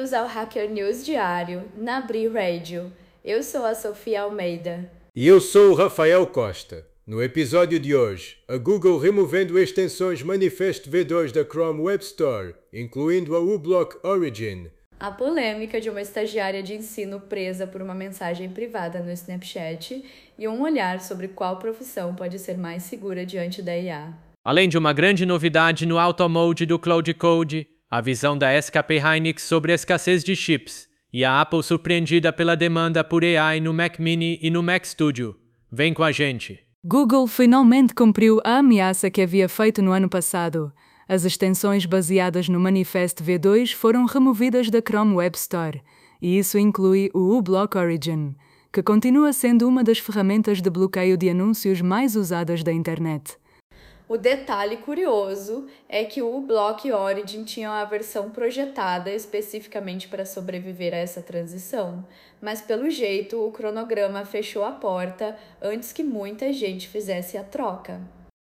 Bem-vindos ao Hacker News Diário, na Bri Radio. Eu sou a Sofia Almeida. E eu sou o Rafael Costa. No episódio de hoje, a Google removendo extensões Manifest V2 da Chrome Web Store, incluindo a uBlock Origin. A polêmica de uma estagiária de ensino presa por uma mensagem privada no Snapchat e um olhar sobre qual profissão pode ser mais segura diante da IA. Além de uma grande novidade no Auto Mode do Cloud Code, a visão da SK Hynix sobre a escassez de chips e a Apple surpreendida pela demanda por AI no Mac Mini e no Mac Studio. Vem com a gente! Google finalmente cumpriu a ameaça que havia feito no ano passado. As extensões baseadas no Manifest V2 foram removidas da Chrome Web Store, e isso inclui o uBlock Origin, que continua sendo uma das ferramentas de bloqueio de anúncios mais usadas da internet. O detalhe curioso é que o uBlock Origin tinha a versão projetada especificamente para sobreviver a essa transição, mas pelo jeito o cronograma fechou a porta antes que muita gente fizesse a troca.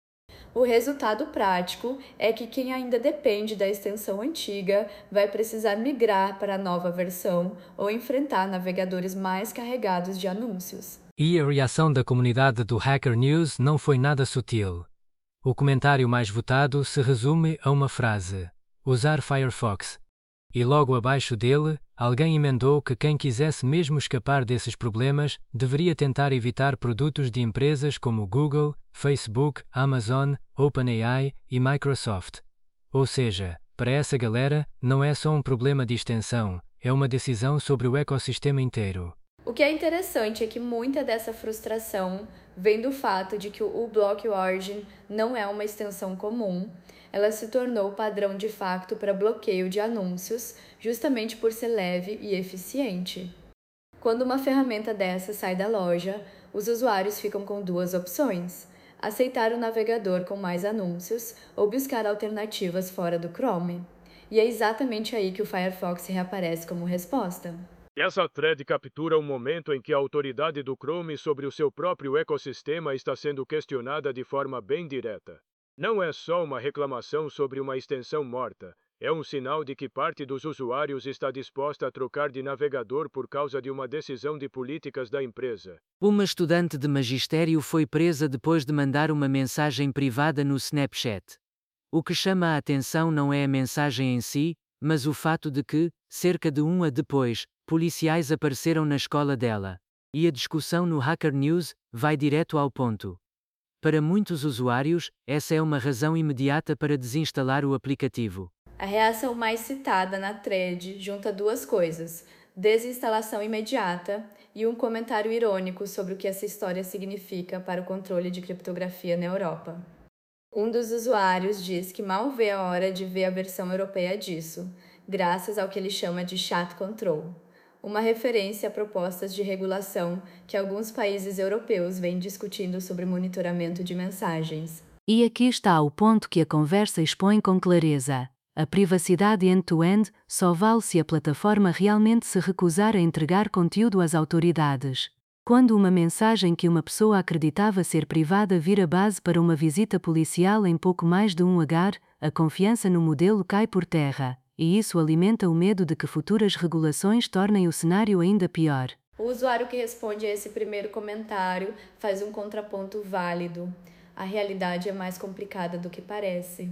O resultado prático é que quem ainda depende da extensão antiga vai precisar migrar para a nova versão ou enfrentar navegadores mais carregados de anúncios. E a reação da comunidade do Hacker News não foi nada sutil. O comentário mais votado se resume a uma frase: usar Firefox. E logo abaixo dele, alguém emendou que quem quisesse mesmo escapar desses problemas deveria tentar evitar produtos de empresas como Google, Facebook, Amazon, OpenAI e Microsoft. Ou seja, para essa galera, não é só um problema de extensão, é uma decisão sobre o ecossistema inteiro. O que é interessante é que muita dessa frustração vem do fato de que o uBlock Origin não é uma extensão comum. Ela se tornou padrão de facto para bloqueio de anúncios, justamente por ser leve e eficiente. Quando uma ferramenta dessa sai da loja, os usuários ficam com duas opções: aceitar o navegador com mais anúncios ou buscar alternativas fora do Chrome. E é exatamente aí que o Firefox reaparece como resposta. Essa thread captura um momento em que a autoridade do Chrome sobre o seu próprio ecossistema está sendo questionada de forma bem direta. Não é só uma reclamação sobre uma extensão morta, é um sinal de que parte dos usuários está disposta a trocar de navegador por causa de uma decisão de políticas da empresa. Uma estudante de magistério foi presa depois de mandar uma mensagem privada no Snapchat. O que chama a atenção não é a mensagem em si, mas o fato de que, cerca de um ano depois, policiais apareceram na escola dela. E a discussão no Hacker News vai direto ao ponto. Para muitos usuários, essa é uma razão imediata para desinstalar o aplicativo. A reação mais citada na thread junta duas coisas: desinstalação imediata e um comentário irônico sobre o que essa história significa para o controle de criptografia na Europa. Um dos usuários diz que mal vê a hora de ver a versão europeia disso, graças ao que ele chama de Chat Control, uma referência a propostas de regulação que alguns países europeus vêm discutindo sobre monitoramento de mensagens. E aqui está o ponto que a conversa expõe com clareza. A privacidade end-to-end só vale se a plataforma realmente se recusar a entregar conteúdo às autoridades. Quando uma mensagem que uma pessoa acreditava ser privada vira base para uma visita policial em pouco mais de um H, a confiança no modelo cai por terra. E isso alimenta o medo de que futuras regulações tornem o cenário ainda pior. O usuário que responde a esse primeiro comentário faz um contraponto válido. A realidade é mais complicada do que parece.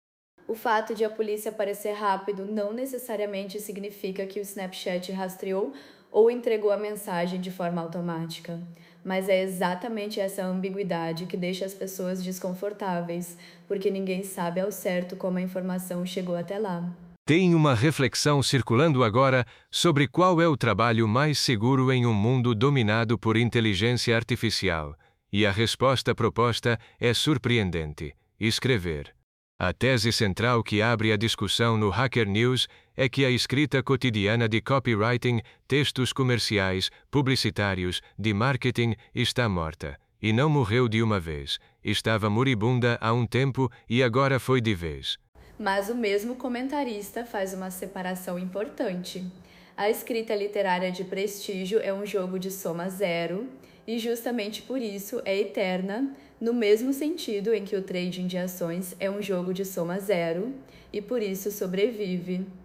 O fato de a polícia aparecer rápido não necessariamente significa que o Snapchat rastreou ou entregou a mensagem de forma automática. Mas é exatamente essa ambiguidade que deixa as pessoas desconfortáveis, porque ninguém sabe ao certo como a informação chegou até lá. Tem uma reflexão circulando agora sobre qual é o trabalho mais seguro em um mundo dominado por inteligência artificial, e a resposta proposta é surpreendente: escrever. A tese central que abre a discussão no Hacker News é que a escrita cotidiana de copywriting, textos comerciais, publicitários, de marketing, está morta. E não morreu de uma vez. Estava moribunda há um tempo e agora foi de vez. Mas o mesmo comentarista faz uma separação importante. A escrita literária de prestígio é um jogo de soma zero e justamente por isso é eterna, no mesmo sentido em que o trading de ações é um jogo de soma zero e por isso sobrevive.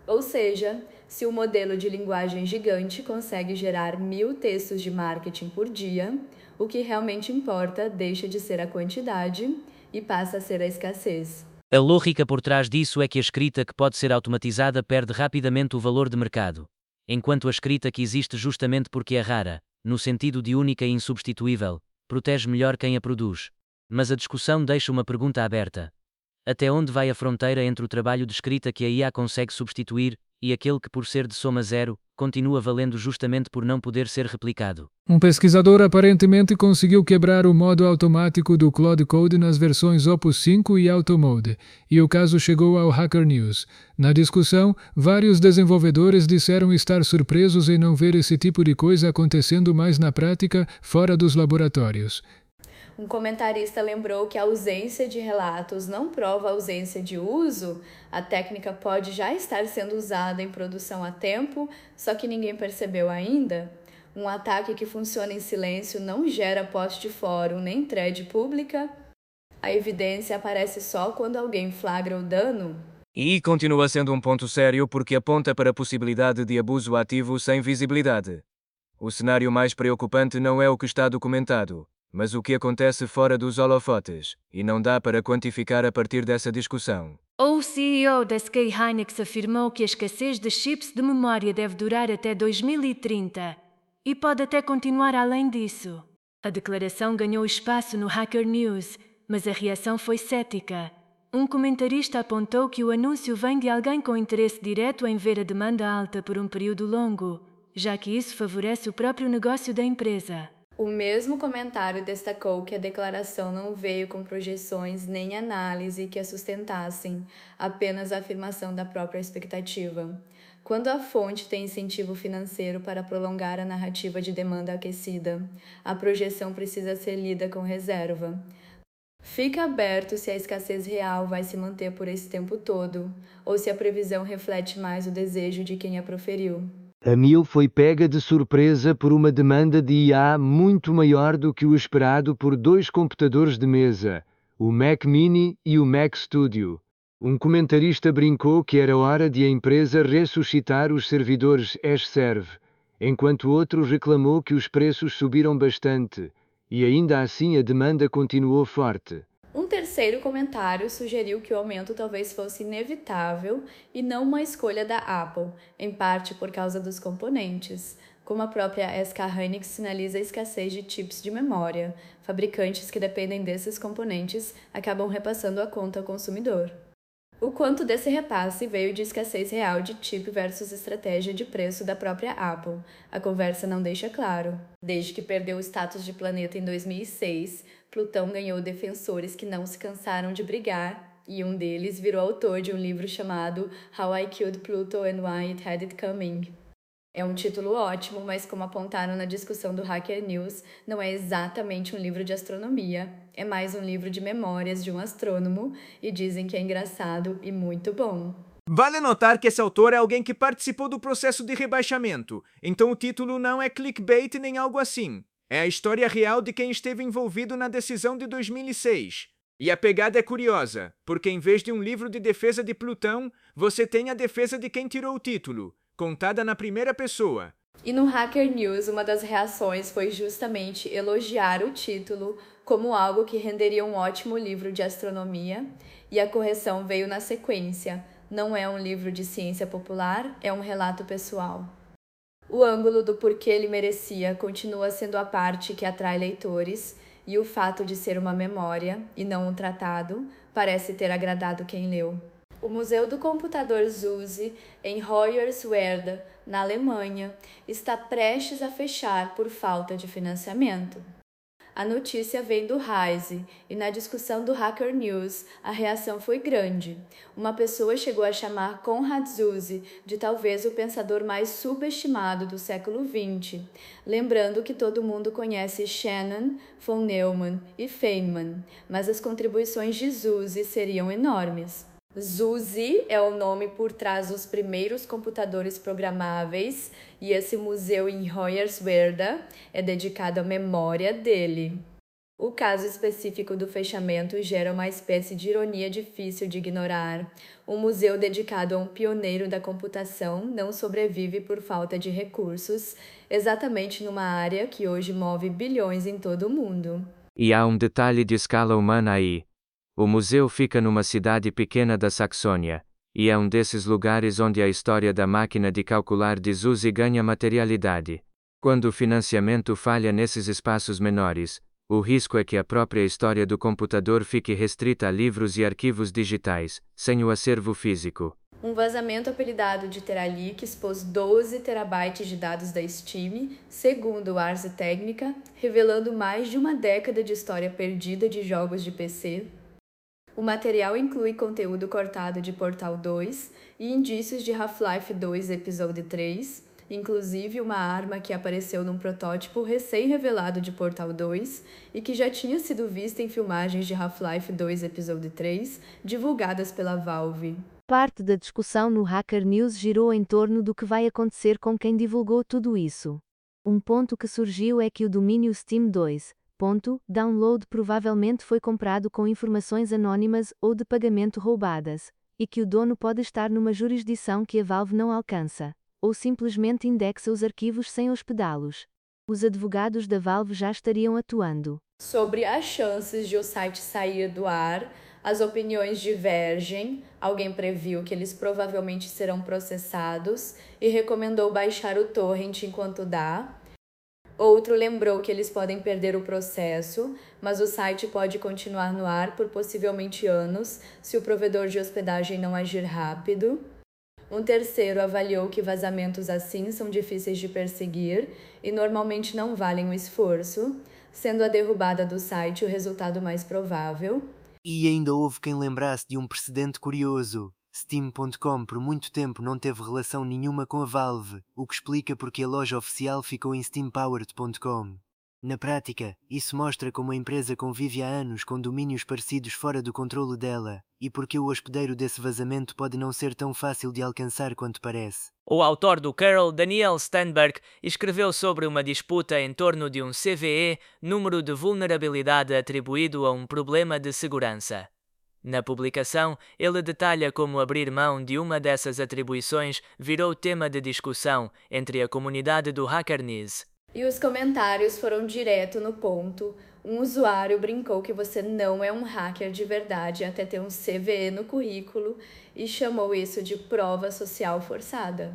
Ou seja, se o modelo de linguagem gigante consegue gerar 1000 textos de marketing por dia, o que realmente importa deixa de ser a quantidade e passa a ser a escassez. A lógica por trás disso é que a escrita que pode ser automatizada perde rapidamente o valor de mercado, enquanto a escrita que existe justamente porque é rara, no sentido de única e insubstituível, protege melhor quem a produz. Mas a discussão deixa uma pergunta aberta. Até onde vai a fronteira entre o trabalho de escrita que a IA consegue substituir e aquele que, por ser de soma zero, continua valendo justamente por não poder ser replicado? Um pesquisador aparentemente conseguiu quebrar o modo automático do Claude Code nas versões Opus 5 e Automode, e o caso chegou ao Hacker News. Na discussão, vários desenvolvedores disseram estar surpresos em não ver esse tipo de coisa acontecendo mais na prática, fora dos laboratórios. Um comentarista lembrou que a ausência de relatos não prova a ausência de uso. A técnica pode já estar sendo usada em produção há tempo, só que ninguém percebeu ainda. Um ataque que funciona em silêncio não gera post de fórum nem thread pública. A evidência aparece só quando alguém flagra o dano. E continua sendo um ponto sério porque aponta para a possibilidade de abuso ativo sem visibilidade. O cenário mais preocupante não é o que está documentado, mas o que acontece fora dos holofotes, e não dá para quantificar a partir dessa discussão. O CEO da SK Hynix afirmou que a escassez de chips de memória deve durar até 2030 e pode até continuar além disso. A declaração ganhou espaço no Hacker News, mas a reação foi cética. Um comentarista apontou que o anúncio vem de alguém com interesse direto em ver a demanda alta por um período longo, já que isso favorece o próprio negócio da empresa. O mesmo comentário destacou que a declaração não veio com projeções nem análise que a sustentassem, apenas a afirmação da própria expectativa. Quando a fonte tem incentivo financeiro para prolongar a narrativa de demanda aquecida, a projeção precisa ser lida com reserva. Fica aberto se a escassez real vai se manter por esse tempo todo, ou se a previsão reflete mais o desejo de quem a proferiu. A Mil foi pega de surpresa por uma demanda de IA muito maior do que o esperado por dois computadores de mesa, o Mac Mini e o Mac Studio. Um comentarista brincou que era hora de a empresa ressuscitar os servidores S-Serve, enquanto outro reclamou que os preços subiram bastante, e ainda assim a demanda continuou forte. Um terceiro comentário sugeriu que o aumento talvez fosse inevitável e não uma escolha da Apple, em parte por causa dos componentes. Como a própria SK Hynix sinaliza a escassez de chips de memória, fabricantes que dependem desses componentes acabam repassando a conta ao consumidor. O quanto desse repasse veio de escassez real de chip versus estratégia de preço da própria Apple. A conversa não deixa claro. Desde que perdeu o status de planeta em 2006, Plutão ganhou defensores que não se cansaram de brigar, e um deles virou autor de um livro chamado How I Killed Pluto and Why It Had It Coming. É um título ótimo, mas como apontaram na discussão do Hacker News, não é exatamente um livro de astronomia, é mais um livro de memórias de um astrônomo, e dizem que é engraçado e muito bom. Vale notar que esse autor é alguém que participou do processo de rebaixamento, então o título não é clickbait nem algo assim. É a história real de quem esteve envolvido na decisão de 2006. E a pegada é curiosa, porque em vez de um livro de defesa de Plutão, você tem a defesa de quem tirou o título, contada na primeira pessoa. E no Hacker News, uma das reações foi justamente elogiar o título como algo que renderia um ótimo livro de astronomia, e a correção veio na sequência. Não é um livro de ciência popular, é um relato pessoal. O ângulo do porquê ele merecia continua sendo a parte que atrai leitores, e o fato de ser uma memória, e não um tratado, parece ter agradado quem leu. O Museu do Computador SUSE, em Hoyerswerda, na Alemanha, está prestes a fechar por falta de financiamento. A notícia vem do Heise, e na discussão do Hacker News, a reação foi grande. Uma pessoa chegou a chamar Konrad Zuse de talvez o pensador mais subestimado do século XX, lembrando que todo mundo conhece Shannon, von Neumann e Feynman, mas as contribuições de Zuse seriam enormes. SUSE é o nome por trás dos primeiros computadores programáveis, e esse museu em Hoyerswerda é dedicado à memória dele. O caso específico do fechamento gera uma espécie de ironia difícil de ignorar. Um museu dedicado a um pioneiro da computação não sobrevive por falta de recursos, exatamente numa área que hoje move bilhões em todo o mundo. E há um detalhe de escala humana aí. O museu fica numa cidade pequena da Saxônia, e é um desses lugares onde a história da máquina de calcular desusa e ganha materialidade. Quando o financiamento falha nesses espaços menores, o risco é que a própria história do computador fique restrita a livros e arquivos digitais, sem o acervo físico. Um vazamento apelidado de Teralic expôs 12 terabytes de dados da Steam, segundo o Ars Technica, revelando mais de uma década de história perdida de jogos de PC. O material inclui conteúdo cortado de Portal 2 e indícios de Half-Life 2 Episode 3, inclusive uma arma que apareceu num protótipo recém-revelado de Portal 2 e que já tinha sido vista em filmagens de Half-Life 2 Episode 3, divulgadas pela Valve. Parte da discussão no Hacker News girou em torno do que vai acontecer com quem divulgou tudo isso. Um ponto que surgiu é que o domínio Steam 2.download provavelmente foi comprado com informações anônimas ou de pagamento roubadas, e que o dono pode estar numa jurisdição que a Valve não alcança, ou simplesmente indexa os arquivos sem hospedá-los. Os advogados da Valve já estariam atuando. Sobre as chances de o site sair do ar, as opiniões divergem. Alguém previu que eles provavelmente serão processados e recomendou baixar o torrent enquanto dá. Outro lembrou que eles podem perder o processo, mas o site pode continuar no ar por possivelmente anos se o provedor de hospedagem não agir rápido. Um terceiro avaliou que vazamentos assim são difíceis de perseguir e normalmente não valem o esforço, sendo a derrubada do site o resultado mais provável. E ainda houve quem lembrasse de um precedente curioso. Steam.com por muito tempo não teve relação nenhuma com a Valve, o que explica porque a loja oficial ficou em steampowered.com. Na prática, isso mostra como a empresa convive há anos com domínios parecidos fora do controle dela, e porque o hospedeiro desse vazamento pode não ser tão fácil de alcançar quanto parece. O autor do kernel, Daniel Steinberg, escreveu sobre uma disputa em torno de um CVE, número de vulnerabilidade atribuído a um problema de segurança. Na publicação, ele detalha como abrir mão de uma dessas atribuições virou tema de discussão entre a comunidade do Hacker News. E os comentários foram direto no ponto. Um usuário brincou que você não é um hacker de verdade até ter um CVE no currículo e chamou isso de prova social forçada.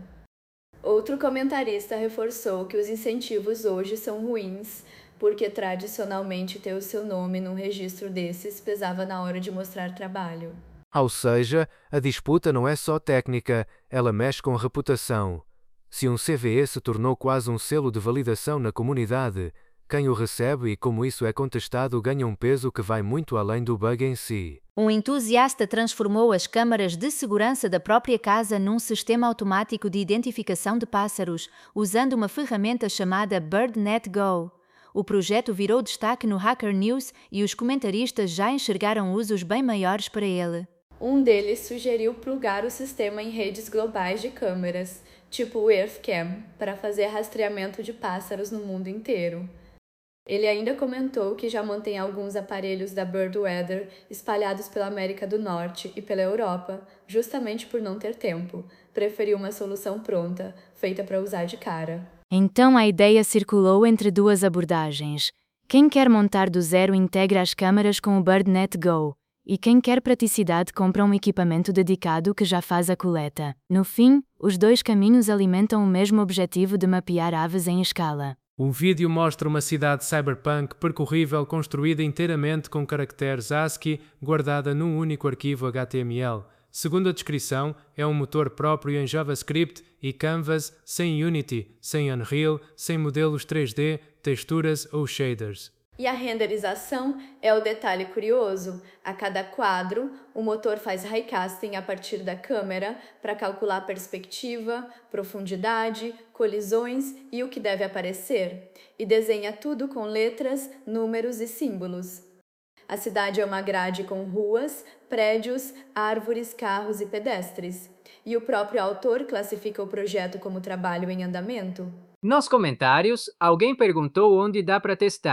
Outro comentarista reforçou que os incentivos hoje são ruins, porque tradicionalmente ter o seu nome num registro desses pesava na hora de mostrar trabalho. Ou seja, a disputa não é só técnica, ela mexe com reputação. Se um CVE se tornou quase um selo de validação na comunidade, quem o recebe e como isso é contestado ganha um peso que vai muito além do bug em si. Um entusiasta transformou as câmaras de segurança da própria casa num sistema automático de identificação de pássaros, usando uma ferramenta chamada BirdNet Go. O projeto virou destaque no Hacker News e os comentaristas já enxergaram usos bem maiores para ele. Um deles sugeriu plugar o sistema em redes globais de câmeras, tipo o EarthCam, para fazer rastreamento de pássaros no mundo inteiro. Ele ainda comentou que já mantém alguns aparelhos da Birdweather espalhados pela América do Norte e pela Europa, justamente por não ter tempo. Preferiu uma solução pronta, feita para usar de cara. Então a ideia circulou entre duas abordagens. Quem quer montar do zero integra as câmaras com o BirdNet Go, e quem quer praticidade compra um equipamento dedicado que já faz a coleta. No fim, os dois caminhos alimentam o mesmo objetivo de mapear aves em escala. O vídeo mostra uma cidade cyberpunk percorrível construída inteiramente com caracteres ASCII guardada num único arquivo HTML. Segundo a descrição, é um motor próprio em JavaScript e Canvas, sem Unity, sem Unreal, sem modelos 3D, texturas ou shaders. E a renderização é o detalhe curioso. A cada quadro, o motor faz highcasting a partir da câmera para calcular perspectiva, profundidade, colisões e o que deve aparecer, e desenha tudo com letras, números e símbolos. A cidade é uma grade com ruas, prédios, árvores, carros e pedestres. E o próprio autor classifica o projeto como trabalho em andamento. Nos comentários, alguém perguntou onde dá para testar.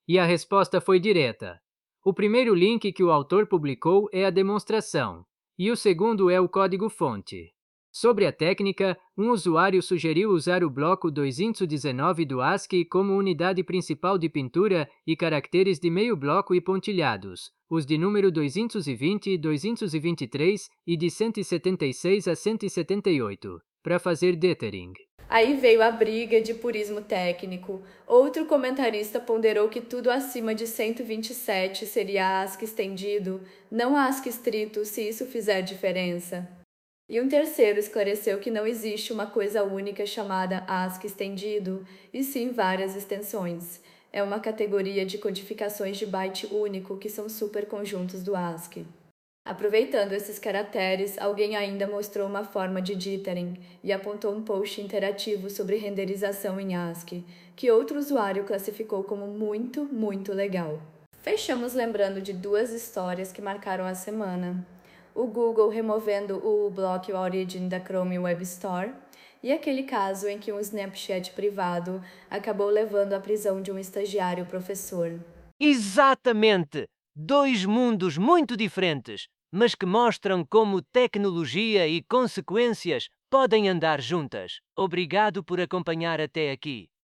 E a resposta foi direta. O primeiro link que o autor publicou é a demonstração, e o segundo é o código-fonte. Sobre a técnica, um usuário sugeriu usar o bloco 219 do ASCII como unidade principal de pintura e caracteres de meio bloco e pontilhados, os de número 220, 223 e de 176 a 178, para fazer dithering. Aí veio a briga de purismo técnico. Outro comentarista ponderou que tudo acima de 127 seria ASCII estendido, não ASCII estrito, se isso fizer diferença. E um terceiro esclareceu que não existe uma coisa única chamada ASCII estendido, e sim várias extensões. É uma categoria de codificações de byte único que são superconjuntos do ASCII. Aproveitando esses caracteres, alguém ainda mostrou uma forma de dithering e apontou um post interativo sobre renderização em ASCII, que outro usuário classificou como muito legal. Fechamos lembrando de duas histórias que marcaram a semana. O Google removendo o Block Origin da Chrome Web Store e aquele caso em que um Snapchat privado acabou levando à prisão de um estagiário professor. Exatamente! Dois mundos muito diferentes, mas que mostram como tecnologia e consequências podem andar juntas. Obrigado por acompanhar até aqui.